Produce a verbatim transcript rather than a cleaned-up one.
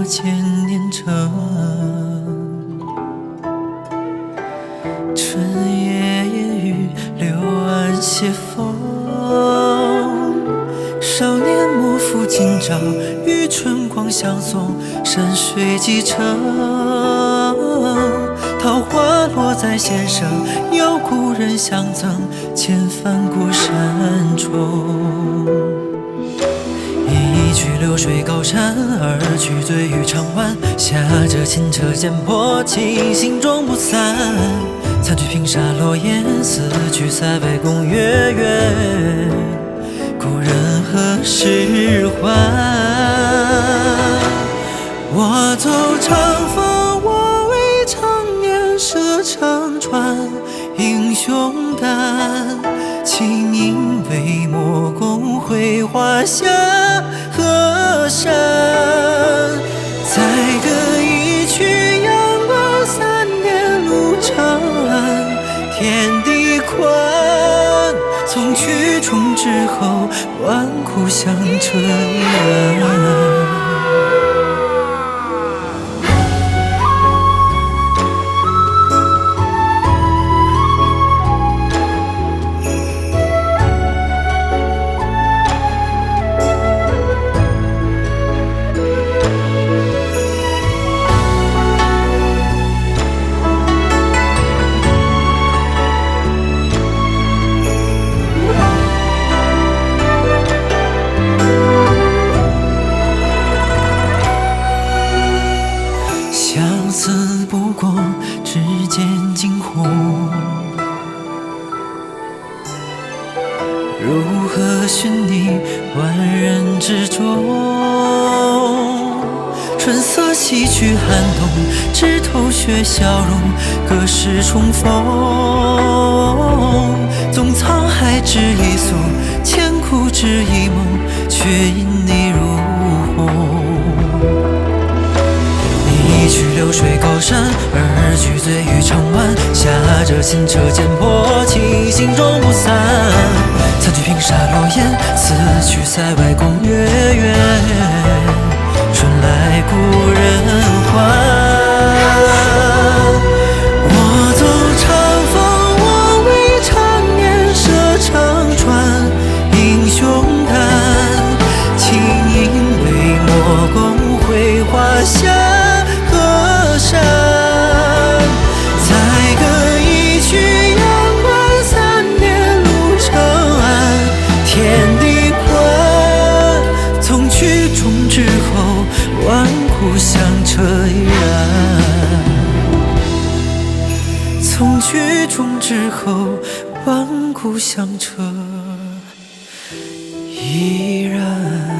渐念着。春夜烟雨，柳岸斜风。少年莫负今朝，与春光相送。山水几程，桃花落在弦上，邀故人相赠，千帆过山中。一曲流水高山，二曲醉语长晚。下着清澈剑魄，情心终不散。三曲平沙落雁，四曲塞外宫月圆。故人何时还？我走长风，我为长年涉长川。英雄胆，轻盈为墨共绘画下河山。再歌一曲，阳光三年路长，天地宽。从曲终之后，万古香彻然。相思不过指尖惊鸿，如何寻你万人之中？春色洗去寒冬，枝头雪笑容，隔世重逢。纵沧海只一粟，千古只一梦，却因你入红。一曲流水高山，二曲醉语长晚。下着清澈剑魄，情心终不散。三曲平沙落雁，四曲塞外宫月圆。春来故人还。我走长风，我为长年涉长川。英雄胆，轻盈为墨共绘画下山。再歌一曲，阳关三年路长安，天地宽。从曲终之后，万古香彻然。从曲终之后，万古香彻依然。